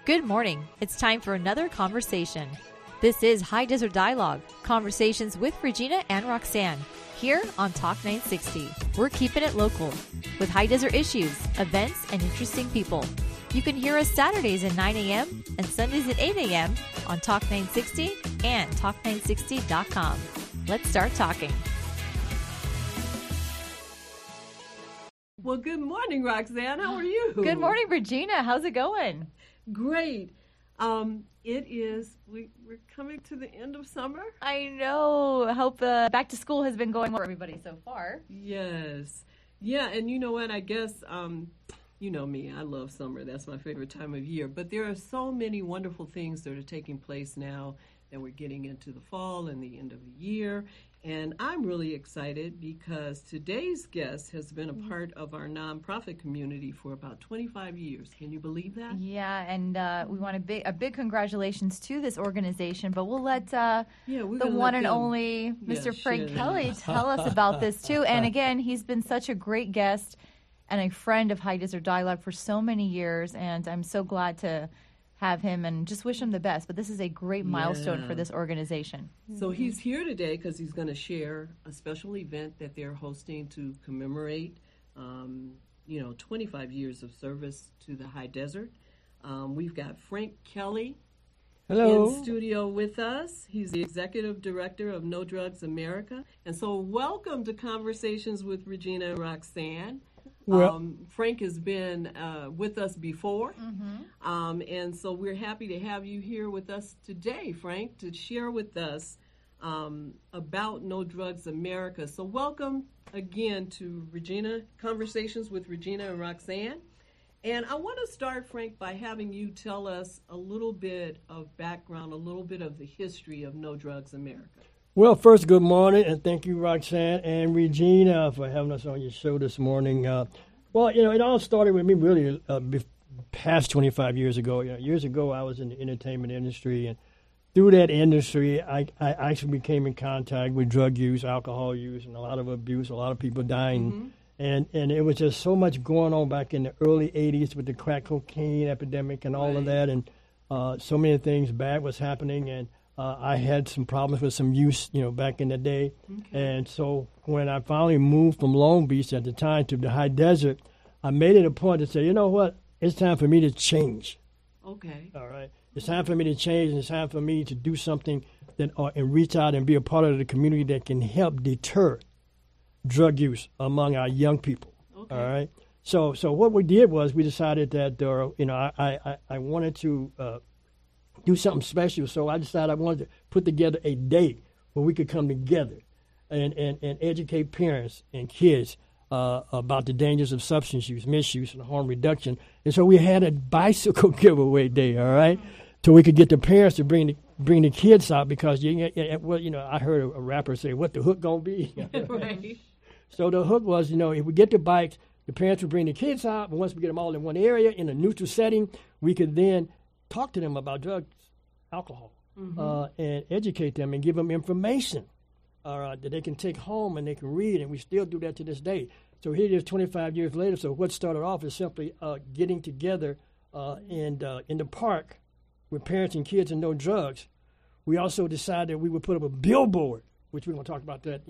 Good morning. It's time for another conversation. This is High Desert Dialogue, conversations with Regina and Roxanne, here on Talk 960. We're keeping it local with High Desert issues, events, and interesting people. You can hear us Saturdays at 9 a.m. and Sundays at 8 a.m. on Talk 960 and Talk960.com. Let's start talking. Well, good morning, Roxanne. How are you? Good morning, Regina. How's it going? Great. We're coming to the end of summer. I know. I hope back to school has been going well for everybody so far. Yes. Yeah, and you know what? I guess, you know me, I love summer. That's my favorite time of year. But there are so many wonderful things that are taking place now that we're getting into the fall and the end of the year. And I'm really excited because today's guest has been a part of our nonprofit community for about 25 years. Can you believe that? Yeah, and we want a big congratulations to this organization, but we'll let the one and only Mr. Frank Kelly tell us about this too. And again, he's been such a great guest and a friend of High Desert Dialogue for so many years, and I'm so glad to have him and just wish him the best. But this is a great milestone for this organization. So he's here today because he's going to share a special event that they're hosting to commemorate, 25 years of service to the High Desert. We've got Frank Kelly in studio with us. He's the executive director of No Drugs America. And so welcome to Conversations with Regina and Roxanne. Frank has been with us before, and so we're happy to have you here with us today, Frank, to share with us about No Drugs America. So welcome again to Conversations with Regina and Roxanne. And I want to start, Frank, by having you tell us a little bit of background, a little bit of the history of No Drugs America. Well, first, good morning, and thank you, Roxanne and Regina, for having us on your show this morning. It all started with me really past 25 years ago. Years ago, I was in the entertainment industry, and through that industry, I actually came in contact with drug use, alcohol use, and a lot of abuse, a lot of people dying. And it was just so much going on back in the early 80s with the crack cocaine epidemic and all of that, and so many things bad was happening, and I had some problems with some use, back in the day. And so when I finally moved from Long Beach at the time to the High Desert, I made it a point to say, you know what, it's time for me to change. Okay. All right. It's time for me to change, and it's time for me to do something and reach out and be a part of the community that can help deter drug use among our young people. Okay. All right. So what we did was we decided that, I wanted to do something special. So I decided I wanted to put together a day where we could come together and educate parents and kids about the dangers of substance use, misuse, and harm reduction. And so we had a bicycle giveaway day, all right, so we could get the parents to bring the kids out because, I heard a rapper say, what the hook going to be? Right. So the hook was, if we get the bikes, the parents would bring the kids out, but once we get them all in one area in a neutral setting, we could then talk to them about drugs, alcohol, and educate them and give them information that they can take home and they can read, and we still do that to this day. So here it is 25 years later. So what started off is simply getting together in the park with parents and kids and no drugs. We also decided we would put up a billboard, which we're going to talk about that,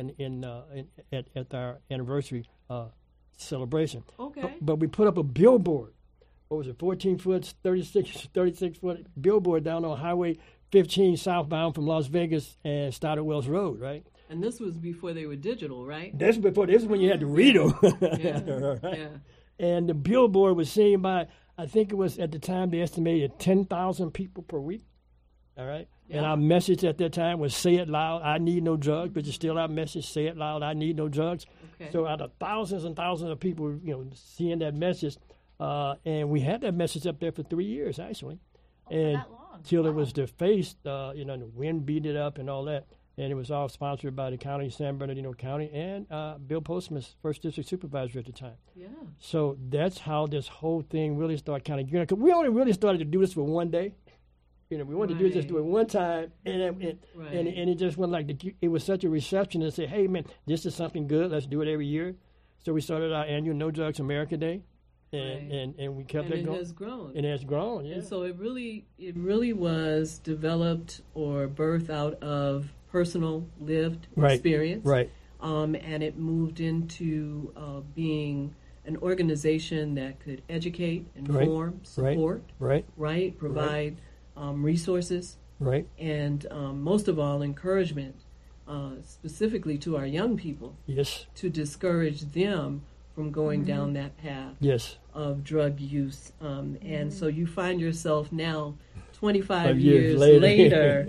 at our anniversary celebration. Okay. But we put up a billboard. What was it, 14-foot, 36-foot billboard down on Highway 15 southbound from Las Vegas and Stoddard Wells Road, right? And this was before they were digital, right? This is when you had to read them. Right. Yeah. And the billboard was seen by, I think it was at the time they estimated 10,000 people per week, all right? Yeah. And our message at that time was, say it loud, I need no drugs, but it's still our message, say it loud, I need no drugs. Okay. So out of thousands and thousands of people, seeing that message, and we had that message up there for 3 years, actually. And that long. Till it was defaced, the wind beat it up and all that. And it was all sponsored by the county, San Bernardino County, and Bill Postman's first district supervisor at the time. Yeah. So that's how this whole thing really started kind of gearing. Because we only really started to do this for one day. We wanted to do it one time, and it just went it was such a reception to say, hey, man, this is something good. Let's do it every year. So we started our annual No Drugs America Day. and we kept it going. It has grown. It has grown, yeah. And so it really was developed or birthed out of personal lived experience. Right. And it moved into being an organization that could educate, inform, support, provide resources, and most of all, encouragement, specifically to our young people, to discourage them from going down that path of drug use. And so you find yourself now, 25 years later,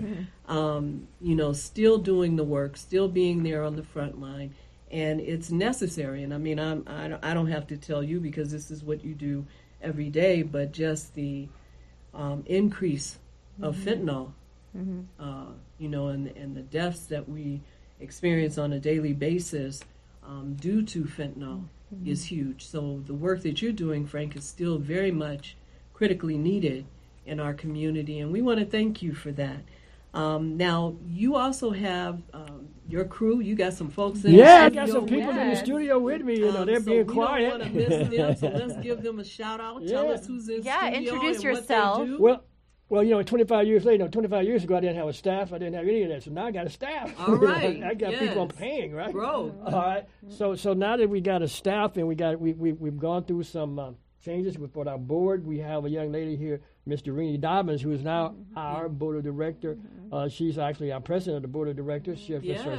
still doing the work, still being there on the front line. And it's necessary. And I mean, I don't have to tell you because this is what you do every day, but just the increase of fentanyl, and the deaths that we experience on a daily basis due to fentanyl is huge. So the work that you're doing, Frank, is still very much critically needed in our community, and we want to thank you for that. Now, you also have your crew. You got some folks in. Yeah, I got some people in the studio with me. They're being quiet. We don't want to miss them, so let's give them a shout out. Tell us who's in studio. Introduce and yourself. What they do. Well, 25 years later, 25 years ago, I didn't have a staff. I didn't have any of that. So now I got a staff. All right. I got people I'm paying, right? Bro. All right. So now that we got a staff and we've gone through some changes with our board. We have a young lady here, Miss Doreen Dobbins, who is now our board of director. She's actually our president of the board of directors. She has her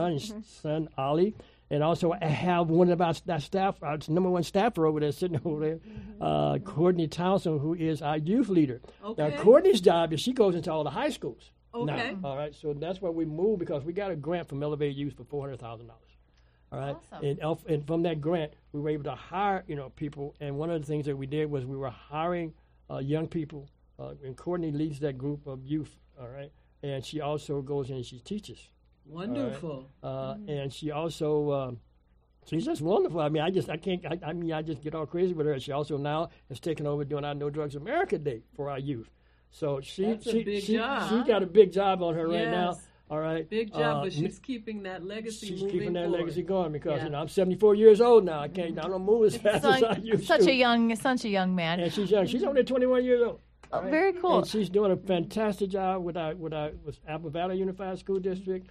son Ollie. And also I have one of our staff, our number one staffer over there, sitting over there, Courtney Townsend, who is our youth leader. Okay. Now, Courtney's job is she goes into all the high schools. Okay. Now, all right, so that's why we moved, because we got a grant from Elevate Youth for $400,000. All right, awesome. And from that grant, we were able to hire, people. And one of the things that we did was we were hiring young people, and Courtney leads that group of youth. All right, and she also goes in and she teaches. Wonderful. Right? And she also, she's just wonderful. I mean, I just get all crazy with her. She also now has taken over doing our No Drugs America Day for our youth. So she got a big job on her right now. All right. Big job, but she's keeping that legacy moving forward. She's keeping that legacy going because, I'm 74 years old now. I don't move as fast as I used to. Such a young man. And she's young. She's only 21 years old. Oh, right? Very cool. And she's doing a fantastic job with Apple Valley Unified School District,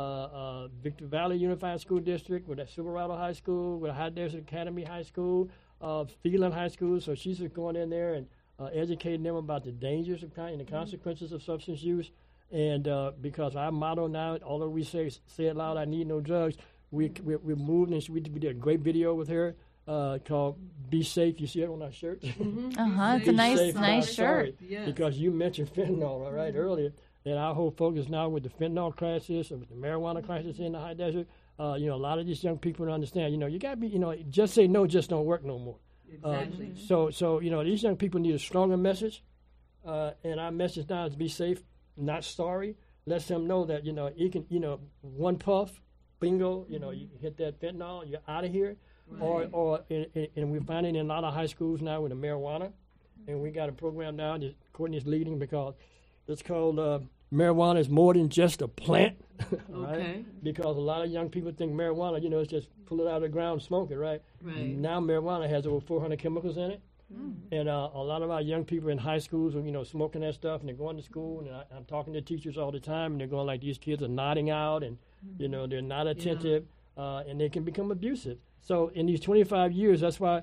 Victor Valley Unified School District, with Silverado High School, with High Desert Academy High School, Phelan High School. So she's just going in there and educating them about the dangers of and the consequences of substance use. And because our motto now, although we say it loud, I need no drugs, we moved and we did a great video with her called "Be Safe." You see it on our shirt. It's a nice shirt. Yes. Because you mentioned fentanyl earlier, and our whole focus now with the fentanyl crisis or with the marijuana crisis in the high desert. A lot of these young people don't understand. You got to be. Just say no just don't work no more. Exactly. So these young people need a stronger message, and our message now is be safe. Not sorry. Let them know that you can one puff, bingo. You hit that fentanyl, you're out of here. Right. And we're finding in a lot of high schools now with the marijuana, and we got a program now that Courtney's leading because it's called marijuana is more than just a plant. Right? Okay. Because a lot of young people think marijuana, it's just pull it out of the ground and smoke it, right? Right. Now marijuana has over 400 chemicals in it. And a lot of our young people in high schools are, smoking that stuff, and they're going to school, and I'm talking to teachers all the time, and they're going like, these kids are nodding out, and, they're not attentive, and they can become abusive. So in these 25 years, that's why,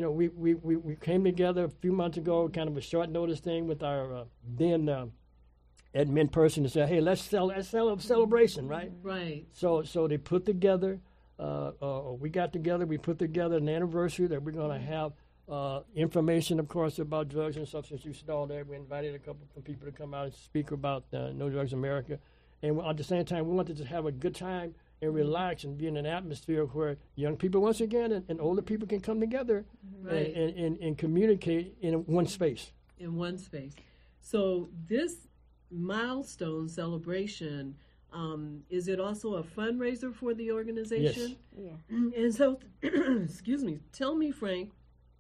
we came together a few months ago, kind of a short notice thing with our then admin person to say, hey, let's celebrate a celebration, right? Right. So they put together, we got together, we put together an anniversary that we're going to have information, of course, about drugs and substance use and all that. We invited a couple of people to come out and speak about No Drugs America. And at the same time, we wanted to have a good time and relax and be in an atmosphere where young people, once again, and older people can come together and communicate in one space. In one space. So this milestone celebration, is it also a fundraiser for the organization? Yes. Yeah. And so, excuse me, tell me, Frank,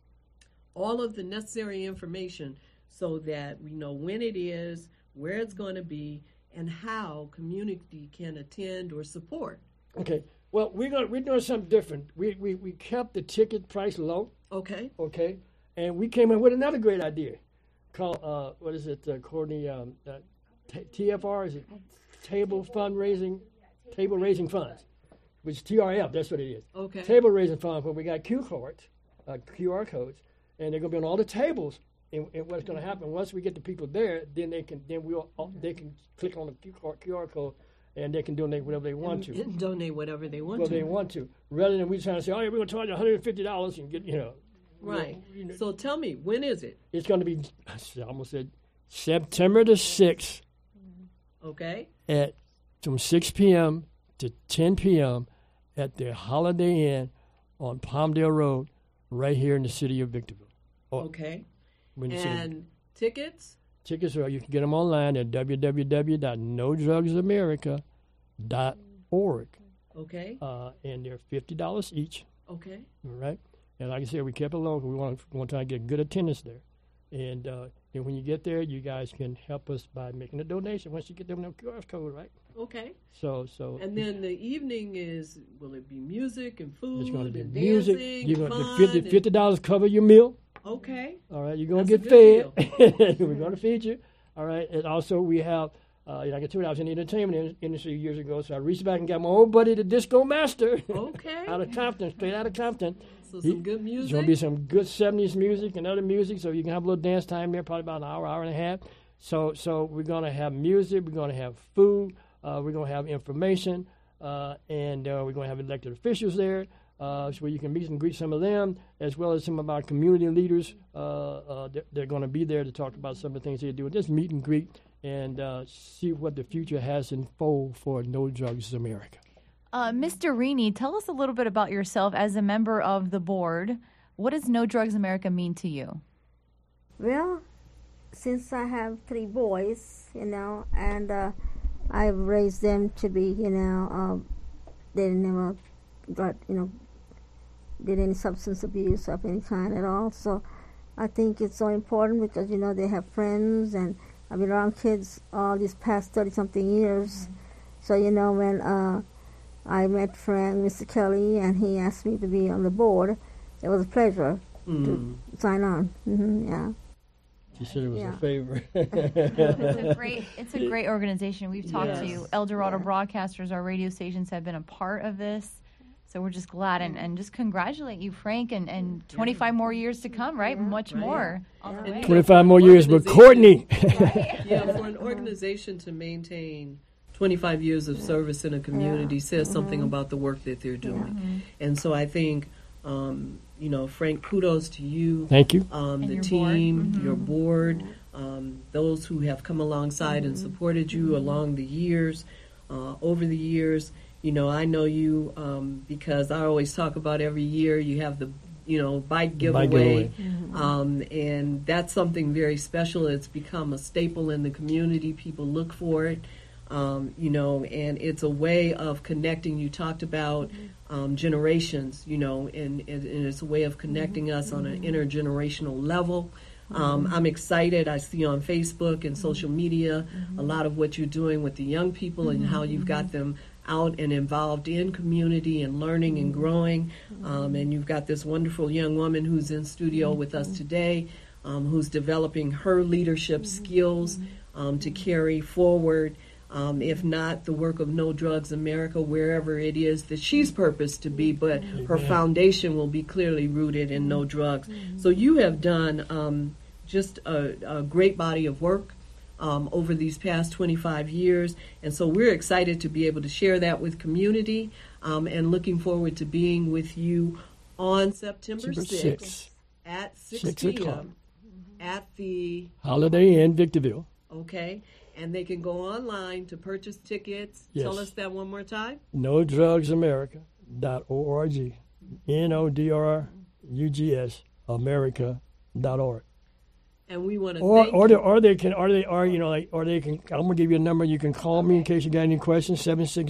all of the necessary information so that we know when it is, where it's going to be, and how community can attend or support. Okay. Well, we're doing something different. We kept the ticket price low. Okay. Okay, and we came up with another great idea called what is it, Courtney? TFR, is it Table Raising Funds, which is TRF. That's what it is. Okay. Table Raising Funds, where we got QR codes, and they're gonna be on all the tables. And what's gonna happen once we get the people there, then they can click on the QR code. And they can donate whatever they want to. Donate whatever they want well, to. they want to. Rather than we trying to say, oh, yeah, we're going to charge $150 and get, Right. So tell me, when is it? It's going to be, I almost said, September the 6th. Okay. From 6 p.m. to 10 p.m. at the Holiday Inn on Palmdale Road, right here in the city of Victorville. Okay. And tickets? Tickets, you can get them online at www.nodrugsamerica.org. Okay. And they're $50 each. Okay. All right. And like I said, we kept it low. We want to try to get good attendance there. And when you get there, you guys can help us by making a donation once you get them QR code, right? Okay. So. And then the evening will it be music and food? It's going to be and music. Dancing, You're going to $50 cover your meal. Okay. All right. You're going to get fed. We're going to feed you. All right. And also we have, like I told you, I was in the entertainment industry years ago, so I reached back and got my old buddy, the Disco Master. Okay. Straight out of Compton. So some good music. There's going to be some good 70s music and other music, so you can have a little dance time there, probably about an hour and a half. So we're going to have music, we're going to have food, we're going to have information, and we're going to have elected officials there, so you can meet and greet some of them, as well as some of our community leaders. They're going to be there to talk about some of the things they're doing. Just meet and greet and see what the future has in fold for No Drugs America. Mr. Rini, tell us a little bit about yourself as a member of the board. What does No Drugs America mean to you? Well, since I have 3 boys, and I've raised them to be, they never got, did any substance abuse of any kind at all. So I think it's so important because, they have friends, and I've been around kids all these past 30-something years. So, when I met Mr. Kelly, and he asked me to be on the board, it was a pleasure to sign on. Yeah. She said it was a favor. It's a great organization. We've talked to you. El Dorado Broadcasters, our radio stations, have been a part of this. So we're just glad and just congratulate you, Frank, and 25 more years to come, right? Much more. 25 more years with Courtney. Yeah, for an organization to maintain 25 years of service in a community says something about the work that they're doing. And so I think, Frank, kudos to you. Thank you. The team, your board, those who have come alongside and supported you along the years, over the years. I know you because I always talk about every year you have the bike giveaway. And that's something very special. It's become a staple in the community. People look for it. And it's a way of connecting. You talked about generations, and it's a way of connecting us on an intergenerational level. I'm excited. I see on Facebook and social media a lot of what you're doing with the young people and how you've got them out and involved in community and learning and growing. And you've got this wonderful young woman who's in studio with us today, who's developing her leadership skills to carry forward. If not the work of No Drugs America, wherever it is that she's purposed to be, but her foundation will be clearly rooted in no drugs. So you have done just a great body of work over these past 25 years, and so we're excited to be able to share that with community and looking forward to being with you on September 6th at 6 p.m. at the Holiday Inn, Victorville. Okay. And they can go online to purchase tickets. Yes. Tell us that one more time. NoDrugsAmerica.org. NODRUGS America.org. And we want to thank you. I'm gonna give you a number. You can call me in case you got any questions.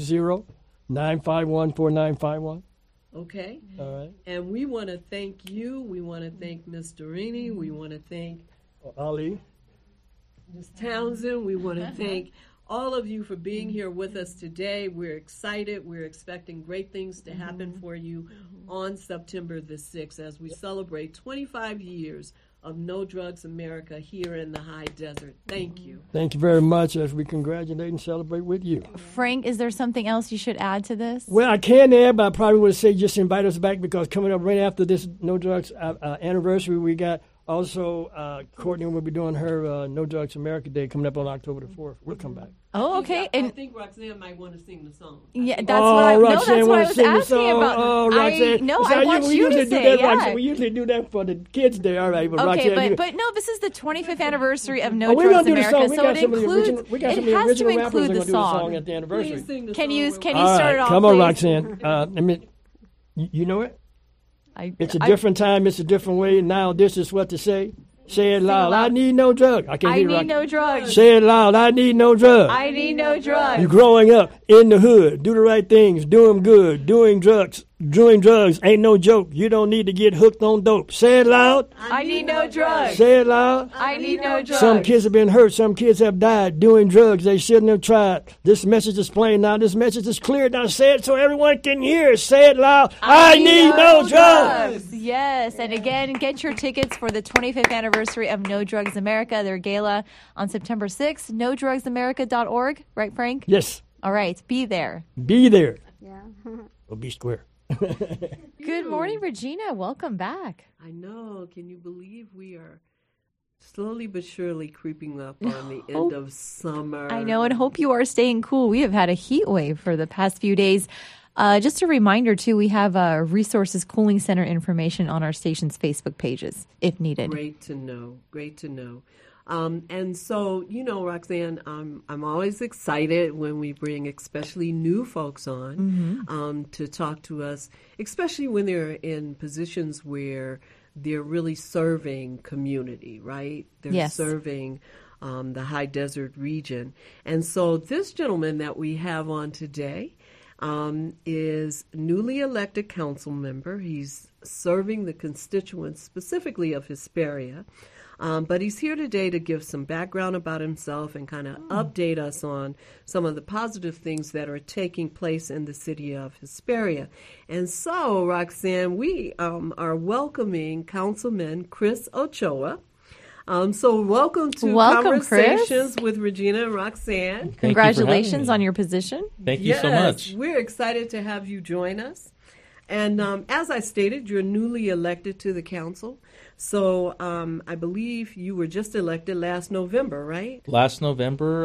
760-951-4951. Okay. All right. And we want to thank you. We want to thank Ms. Dorini. We want to thank Ali. Ms. Townsend. We want to thank all of you for being here with us today. We're excited. We're expecting great things to happen for you on September the 6th as we celebrate 25 years of No Drugs America here in the High Desert. Thank you. Thank you very much as we congratulate and celebrate with you. Frank, is there something else you should add to this? Well, I can add, but I probably would say just invite us back because coming up right after this No Drugs anniversary, we got also Courtney will be doing her No Drugs America Day coming up on October the 4th. We'll come back. Oh, okay. I think Roxanne might want to sing the song. Yeah, that's what I was asking about. Oh, Roxanne. I want you to say that. We usually do that for the kids Day. All right, but okay, Roxanne, but no, this is the 25th anniversary of No Drugs America, so it includes. We got some of the original rappers that are going to do the song at the anniversary. Can you start it off? Come on, Roxanne. You know it. It's a different time. It's a different way. Now this is what to say. Say it loud. I need no drug. I need no drugs. Say it loud. I need no drug. I need no drugs. You're growing up in the hood. Do the right things. Do them good. Doing drugs ain't no joke. You don't need to get hooked on dope. Say it loud. I need no drugs. Say it loud. I need no drugs. Some kids have been hurt. Some kids have died doing drugs they shouldn't have tried. This message is plain now. This message is clear. Now say it so everyone can hear. Say it loud. I need no drugs. Yes. And again, get your tickets for the 25th anniversary of No Drugs America, their gala on September 6th. NoDrugsAmerica.org. Right, Frank? Yes. All right. Be there. Be there. Yeah. Or be square. Good morning, Regina. Welcome back. I know. Can you believe we are slowly but surely creeping up on the end of summer? I know, and hope you are staying cool. We have had a heat wave for the past few days. Just a reminder, too, we have Resources Cooling Center information on our station's Facebook pages, if needed. Great to know. Great to know. And so, you know, Roxanne, I'm always excited when we bring especially new folks on to talk to us, especially when they're in positions where they're really serving community, right? They're serving the High Desert region. And so this gentleman that we have on today is newly elected council member. He's serving the constituents specifically of Hesperia. But he's here today to give some background about himself and kind of update us on some of the positive things that are taking place in the city of Hesperia. And so, Roxanne, we are welcoming Councilman Chris Ochoa. So welcome to Conversations Chris. with Regina and Roxanne. Congratulations on your position. Thank you so much. We're excited to have you join us. And as I stated, you're newly elected to the council. So I believe you were just elected last November, right? Last November,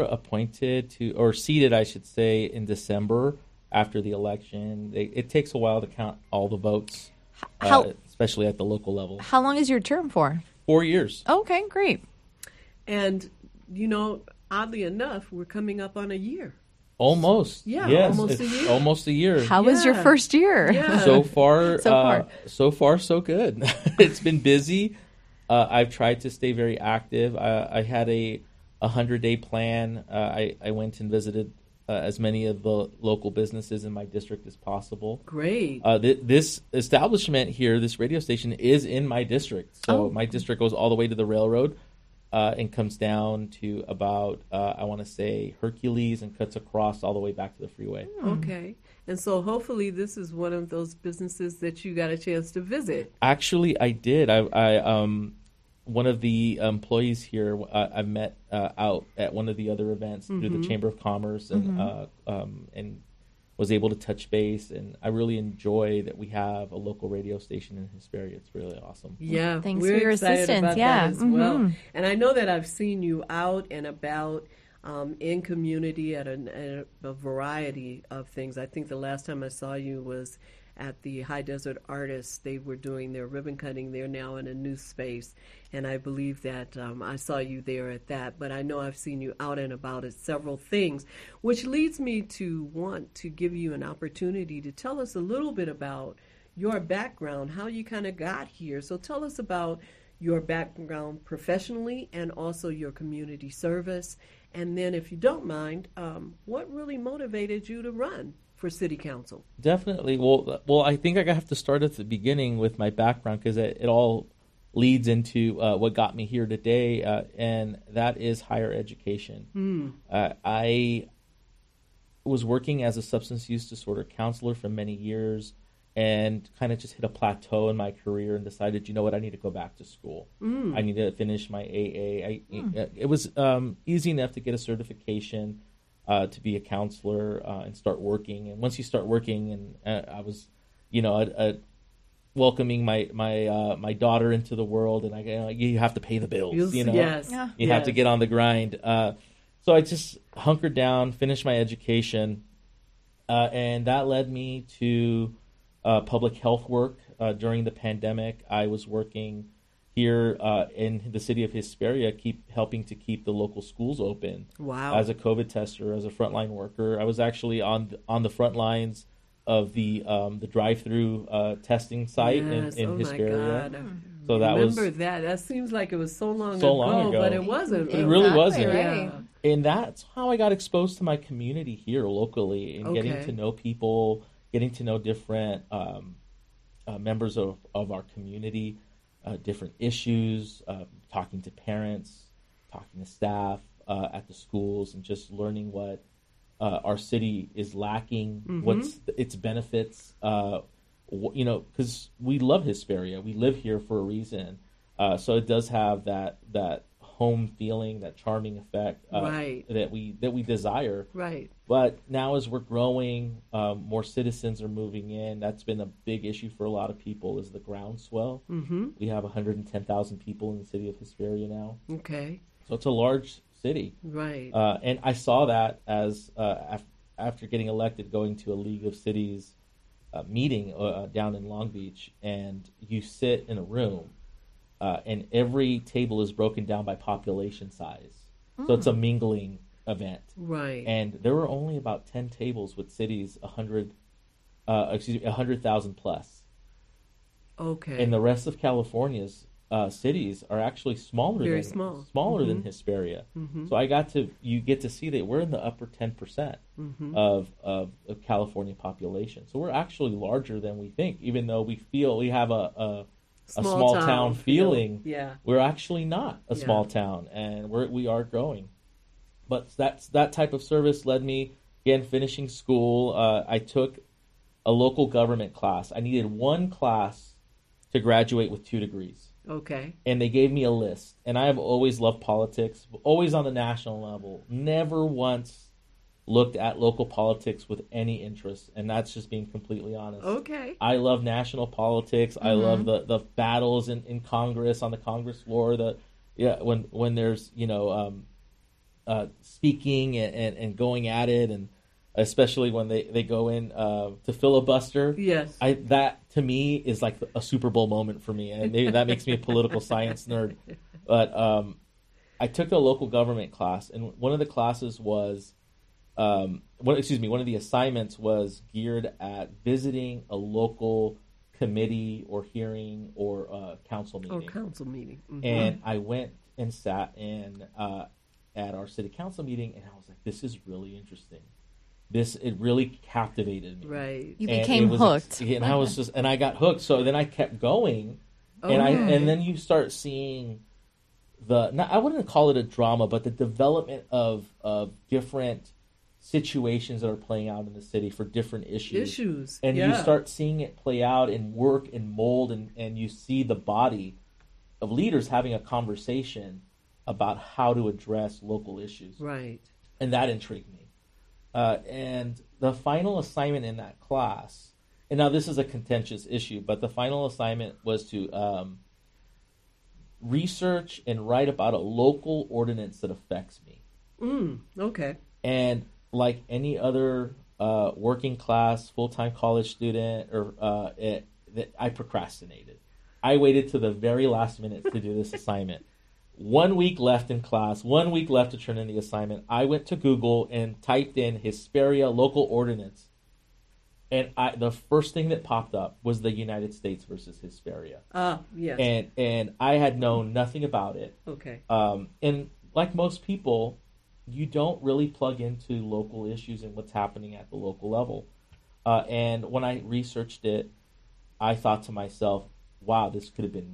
seated, I should say, in December after the election. It takes a while to count all the votes, especially at the local level. How long is your term for? 4 years. Okay, great. And, you know, oddly enough, we're coming up on a year. Almost. Yeah, yes, almost a year. Almost a year. How was your first year? Yeah. So far, so good. It's been busy. I've tried to stay very active. I had a 100-day plan. I went and visited as many of the local businesses in my district as possible. Great. This establishment here, this radio station, is in my district. So my district goes all the way to the railroad. And comes down to about, I want to say, Hercules and cuts across all the way back to the freeway. Okay. And so hopefully this is one of those businesses that you got a chance to visit. Actually, I did. I one of the employees here I met out at one of the other events through the Chamber of Commerce and was able to touch base, and I really enjoy that we have a local radio station in Hesperia. It's really awesome. Yeah, thanks for your assistance. About that as well. And I know that I've seen you out and about in community at a variety of things. I think the last time I saw you was at the High Desert Artists. They were doing their ribbon cutting. They're now in a new space, and I believe that I saw you there at that. But I know I've seen you out and about at several things, which leads me to want to give you an opportunity to tell us a little bit about your background, how you kind of got here. So tell us about your background professionally and also your community service. And then, if you don't mind, what really motivated you to run for city council? Definitely. Well, I think I have to start at the beginning with my background because it all leads into what got me here today, and that is higher education. I was working as a substance use disorder counselor for many years and kind of just hit a plateau in my career and decided, you know what, I need to go back to school. I need to finish my AA. It was easy enough to get a certification to be a counselor and start working. And once you start working, and I was, welcoming my daughter into the world, and you have to pay the bills. You have to get on the grind. So I just hunkered down, finished my education, and that led me to public health work. During the pandemic, I was working here in the city of Hesperia, helping to keep the local schools open. Wow! As a COVID tester, as a frontline worker, I was actually on the front lines of the drive-through testing site in Hesperia. God. So that remember that. That seems like it was so long ago, but it wasn't. It really wasn't. Right. And that's how I got exposed to my community here locally, and getting to know people, getting to know different members of our community, different issues, talking to parents, talking to staff at the schools, and just learning what our city is lacking, what's its benefits, because we love Hesperia. We live here for a reason. So it does have that home feeling, that charming effect that we desire. Right. But now as we're growing, more citizens are moving in. That's been a big issue for a lot of people, is the groundswell. We have 110,000 people in the city of Hesperia now. Okay. So it's a large city. Right. And I saw that as after getting elected, going to a League of Cities meeting down in Long Beach, and you sit in a room, and every table is broken down by population size. So it's a mingling event. Right. And there were only about 10 tables with cities 100,000 plus. Okay. And the rest of California's cities are actually smaller than Hesperia. So you get to see that we're in the upper 10% of California population. So we're actually larger than we think, even though we feel we have a small town feeling. Yeah. We're actually not a small town, and we are growing. But that type of service led me, again, finishing school. I took a local government class. I needed one class to graduate with 2 degrees. Okay. And they gave me a list. And I have always loved politics, always on the national level. Never once looked at local politics with any interest. And that's just being completely honest. Okay. I love national politics. I love the battles in Congress, on the Congress floor. When there's, speaking and going at it, and especially when they go in to filibuster. Yes. That to me is like a Super Bowl moment for me, and maybe that makes me a political science nerd. But I took a local government class, and one of the classes was, one of the assignments was geared at visiting a local committee or hearing or council meeting. And I went and sat in at our city council meeting, and I was like, this is really interesting. It really captivated me. Right. You became hooked. And I was and I got hooked. So then I kept going, and then you start seeing I wouldn't call it a drama, but the development of different situations that are playing out in the city for different issues. And you start seeing it play out and work and mold, and you see the body of leaders having a conversation about how to address local issues. Right. And that intrigued me. And the final assignment in that class, and now this is a contentious issue, but the final assignment was to research and write about a local ordinance that affects me. Okay. And like any other working class, full-time college student, I procrastinated. I waited to the very last minute to do this assignment. 1 week left in class, 1 week left to turn in the assignment. I went to Google and typed in Hesperia local ordinance. And the first thing that popped up was the United States versus Hesperia. Yes. And I had known nothing about it. Okay. And like most people, you don't really plug into local issues and what's happening at the local level. And when I researched it, I thought to myself, wow, this could have been me.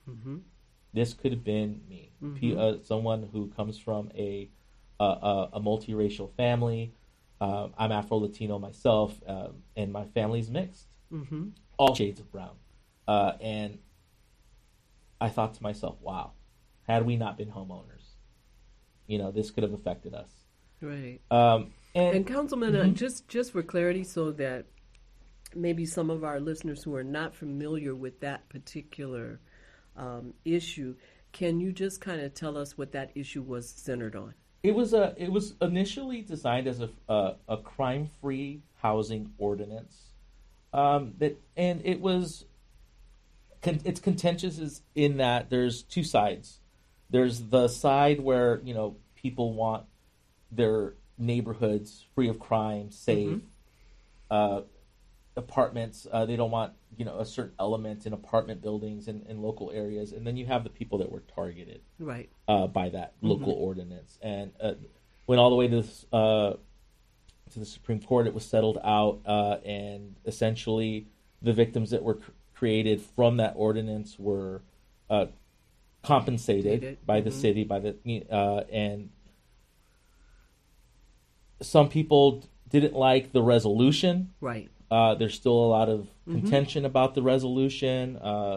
Mm-hmm. This could have been me, someone who comes from a multiracial family. I'm Afro-Latino myself, and my family's mixed, all shades of brown. And I thought to myself, wow, had we not been homeowners, this could have affected us. Right. And Councilman, just for clarity, so that maybe some of our listeners who are not familiar with that particular issue, can you just kind of tell us what that issue was centered on? It was initially designed as a crime-free housing ordinance. It's contentious in that there's two sides. There's the side where people want their neighborhoods free of crime, safe, apartments. They don't want a certain element in apartment buildings and local areas. And then you have the people that were targeted by that local ordinance. And went all the way to the Supreme Court. It was settled out, and essentially the victims that were created from that ordinance were compensated by the city, and some people didn't like the resolution. Right. There's still a lot of contention about the resolution.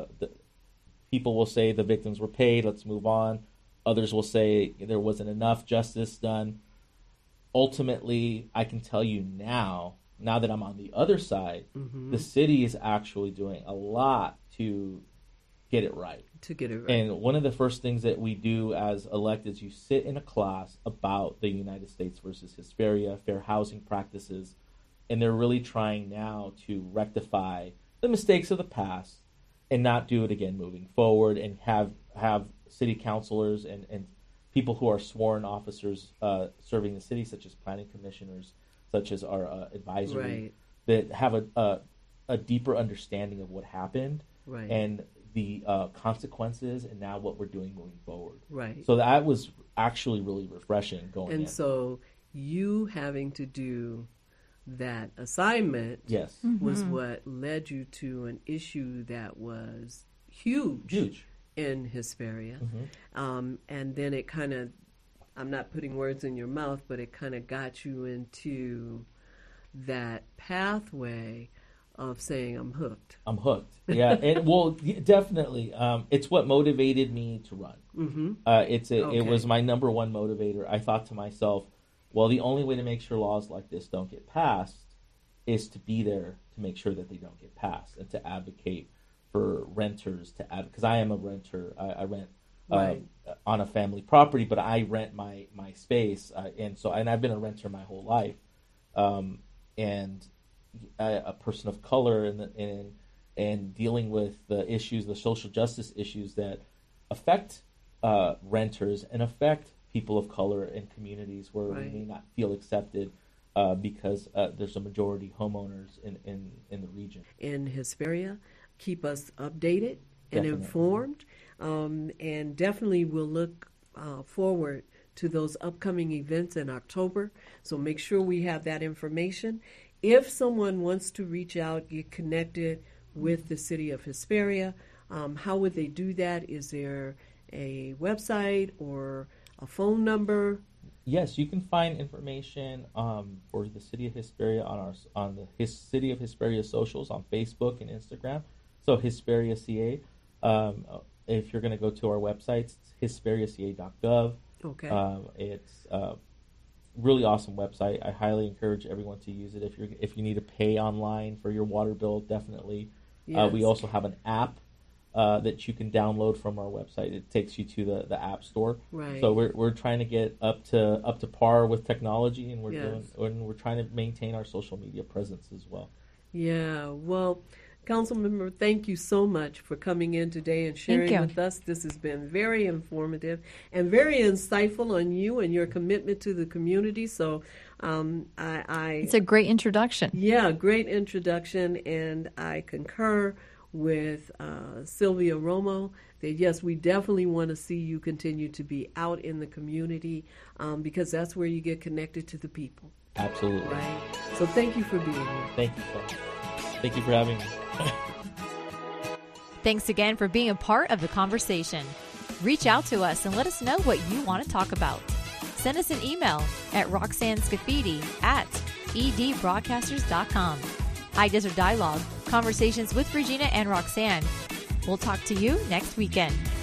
People will say the victims were paid, let's move on. Others will say there wasn't enough justice done. Ultimately, I can tell you now that I'm on the other side, the city is actually doing a lot to get it right. And one of the first things that we do as electeds, you sit in a class about the United States versus Hesperia, fair housing practices, and they're really trying now to rectify the mistakes of the past and not do it again moving forward, and have city councilors and people who are sworn officers serving the city, such as planning commissioners, such as our advisory, that have a deeper understanding of what happened and the consequences, and now what we're doing moving forward. Right. So that was actually really refreshing going in. And so you having to do that assignment was what led you to an issue that was huge. In Hesperia. And then it kind of, I'm not putting words in your mouth, but it kind of got you into that pathway of saying, I'm hooked. Yeah, and well, definitely. It's what motivated me to run. It was my number one motivator. I thought to myself, well, the only way to make sure laws like this don't get passed is to be there to make sure that they don't get passed, and to advocate for renters, because I am a renter. I rent on a family property, but I rent my space, and I've been a renter my whole life, and a person of color, and dealing with the social justice issues that affect renters and affect people of color in communities where we may not feel accepted because there's a majority homeowners in the region. In Hesperia, keep us updated and informed, and definitely we'll look forward to those upcoming events in October. So make sure we have that information. If someone wants to reach out, get connected with the city of Hesperia, how would they do that? Is there a website or a phone number? Yes, you can find information for the City of Hesperia on the City of Hesperia socials on Facebook and Instagram. So Hesperia CA. If you're going to go to our website, it's hesperiaca.gov. Okay. It's a really awesome website. I highly encourage everyone to use it. If you need to pay online for your water bill, definitely. Yes. We also have an app that you can download from our website. It takes you to the app store. Right. So we're trying to get up to par with technology, and we're trying to maintain our social media presence as well. Yeah. Well, Councilmember, thank you so much for coming in today and sharing with us. This has been very informative and very insightful on you and your commitment to the community. So it's a great introduction. Yeah, great introduction. And I concur with Sylvia Romo that, yes, we definitely want to see you continue to be out in the community because that's where you get connected to the people. Absolutely. Right. So thank you for being here. Thank you so much. Thank you for having me. Thanks again for being a part of the conversation. Reach out to us and let us know what you want to talk about. Send us an email at roxannescafidi@edbroadcasters.com. High Desert Dialogue, conversations with Regina and Roxanne. We'll talk to you next weekend.